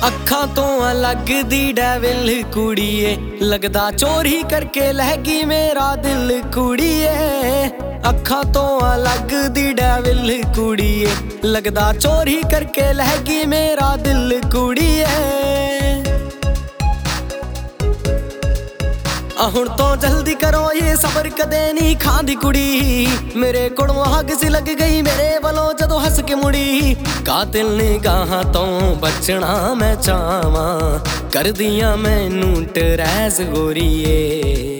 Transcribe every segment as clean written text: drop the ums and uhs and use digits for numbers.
ਅੱਖਾਂ ਤੋਂ ਲੱਗਦੀ ਡੈਵਿਲ ਕੁੜੀਏ, ਲੱਗਦਾ ਚੋਰੀ ਕਰਕੇ ਲੈ ਗਈ ਮੇਰਾ ਦਿਲ ਕੁੜੀਏ। ਅੱਖਾਂ ਤੋਂ ਲੱਗਦੀ ਡੈਵਿਲ ਕੁੜੀਏ, ਲੱਗਦਾ ਚੋਰੀ ਕਰਕੇ ਲੈ ਗਈ ਮੇਰਾ ਦਿਲ ਕੁੜੀਏ। ਹੁਣ ਤੋਂ ਜਲਦੀ ਕਰੋ ਇਹ ਸਬਰ ਕਦੇ ਨਹੀਂ ਖਾਂਦੀ ਕੁੜੀ। ਮੇਰੇ ਕੋਲੋਂ ਹੱਗ ਸੀ ਲੱਗ ਗਈ ਮੇਰੇ ਵੱਲੋਂ ਜਦੋਂ ਹੱਸ ਕੇ ਮੁੜੀ। ਕਾਤਿਲ ਨਿਗਾਹਾਂ ਤੋਂ ਬਚਣਾ ਮੈਂ ਚਾਹਵਾਂ, ਕਰਦੀਆਂ ਮੈਨੂੰ ਟਰੈਸ ਗੋਰੀਏ।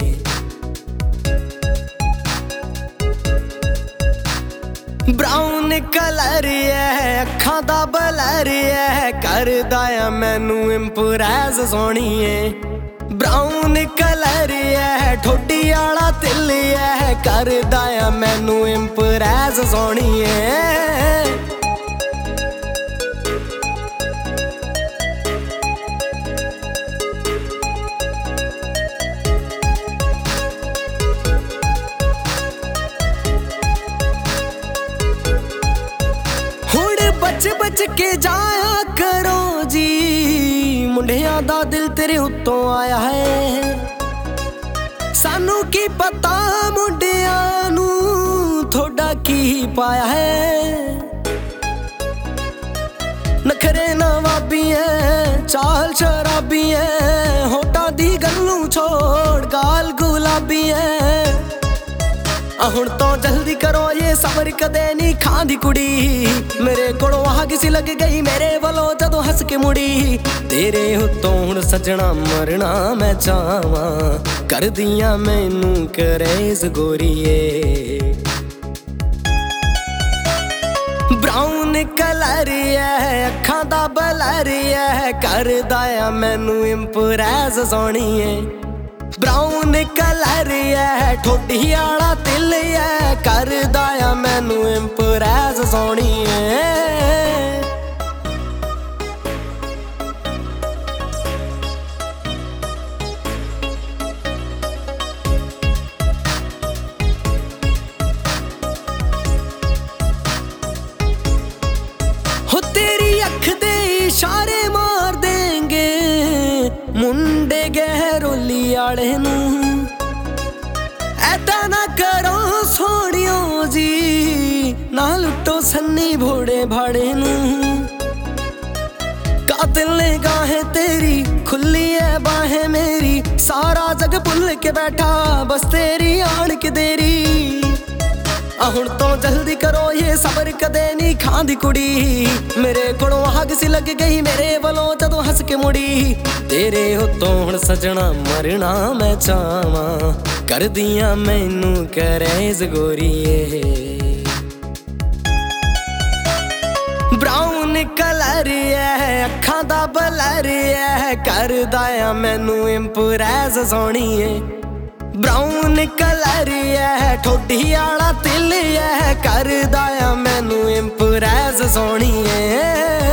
ਬਰਾਊਨ ਕਲਰ ਐ ਅੱਖਾਂ ਦਾ ਬਲਰ ਐ, ਕਰਦਾ ਆ ਮੈਨੂੰ ਇੰਪ੍ਰੈਸ ਸੋਹਣੀਏ। ਬਰਾਊਨ ਕਲਰ ਐ ਠੋਡੀ ਆਲਾ ਤਿਲ ਐ, ਕਰਦਾ ਆ ਮੈਨੂੰ ਇੰਪ੍ਰੈਸ ਸੋਹਣੀਏ। ਹੁਣ ਬਚ ਕੇ ਜਾਇਆ ਕਰੋ ਜੀ, ਮੁੰਡਿਆਂ ਦਾ ਦਿਲ ਤੇਰੇ ਉੱਤੋਂ ਆਇਆ ਹੈ। ਸਾਨੂੰ ਕੀ ਪਤਾ ਮੁੰਡਿਆਂ ਨੂੰ ਥੋੜਾ ਕੀ ਪਾਇਆ ਹੈ। ਨਖਰੇ ਨਵਾਬੀ ਐ ਚਾਲ ਸ਼ਰਾਬੀ ਐ, ਹੋਟਾਂ ਦੀ ਗੱਲੋਂ ਛੋੜ ਗਾਲ ਗੁਲਾਬੀ ਐ। ਹੁਣ ਤੋਂ ਜਲਦੀ ਕਰੋ ਇਹ ਸਬਰ ਕਦੇ ਨਹੀਂ ਖਾਂਦੀ ਕੁੜੀ। ਮੇਰੇ ਕੋਲੋਂ ਹੱਗ ਸੀ ਲੱਗ ਗਈ ਮੇਰੇ ਵੱਲੋਂ ਜਦੋਂ ਹੱਸ ਕੇ ਮੁੜੀ। ਤੇਰੇ ਉੱਤੋਂ ਹੁਣ ਸੱਜਣਾ ਮਰਨਾ ਮੈਂ ਚਾਹਵਾਂ, ਕਰਦੀਆਂ ਮੈਨੂੰ ਕਰੇਜ਼ ਗੋਰੀਏ। ਬਰਾਊਨ ਕਲਰ ਐ ਅੱਖਾਂ ਦਾ ਬਲਰ ਐ, ਕਰਦਾ ਆ ਮੈਨੂੰ ਇੰਪ੍ਰੈਸ ਸੋਹਣੀਏ। ਬਰਾਊਨ ਕਲਰ ਐ ਠੋਡੀ ਆਲਾ ਤਿਲ ਐ, ਕਰਦਾ ਆ ਮੈਨੂੰ ਇੰਪ੍ਰੈਸ ਸੋਹਣੀਏ। ਹੋ ਤੇਰੀ ਅੱਖ ਦੇ ਇਸ਼ਾਰੇ ਮਾਰ ਦੇਂਗੇ ਮੁੰਡੇ ਗਹਿਰੋਲੀ ਆਲੇ ਨੂੰ। ਐਦਾਂ ਨਾ ਕਰੋ ਸੋਹਣਿਓ ਜੀ, ਨਾ ਲੁੱਟੋ ਸੰਨੀ ਭੋੜੇ ਭਾੜੇ ਨੂੰ। ਕਾਤਿਲ ਨਿਗਾहें ਤੇਰੀ ਖੁੱਲੀ ਐ ਬਾहें ਮੇਰੀ, ਸਾਰਾ ਜਗ ਭੁੱਲ ਕੇ ਬੈਠਾ ਬਸ ਤੇਰੀ ਆਣ ਕੇ ਦੇਰੀ। ਹੁਣ ਤੋਂ ਜਲਦੀ ਕਰੋ ਇਹ ਸਬਰ ਕਦੇ ਨਹੀਂ ਖਾਂਦੀ ਕੁੜੀ। ਮੇਰੇ ਕੋਲੋਂ ਹੱਗ ਸੀ ਲੱਗ ਗਈ ਮੇਰੇ ਵੱਲੋਂ ਜਦੋਂ ਹੱਸ ਕੇ ਮੁੜੀ। ਤੇਰੇ ਉੱਤੋਂ ਹੁਣ ਸੱਜਣਾ ਮਰਨਾ ਮੈਂ ਚਾਹਵਾਂ, ਕਰਦੀਆਂ ਮੈਨੂੰ ਕਰੇਜ਼ ਗੋਰੀਏ। ਬਰਾਊਨ ਕਲਰ ਐ ਅੱਖਾਂ ਦਾ ਬਲਰ ਐ, ਕਰਦਾ ਆ ਮੈਨੂੰ ਇੰਪ੍ਰੈਸ ਸੋਹਣੀਏ। ਬਰਾਊਨ ਕਲਰ ਐ ਠੋਡੀ ਆਲਾ ਤਿਲ ਐ, ਕਰਦਾ ਆ ਮੈਨੂੰ ਇੰਪ੍ਰੈਸ ਸੋਹਣੀਏ।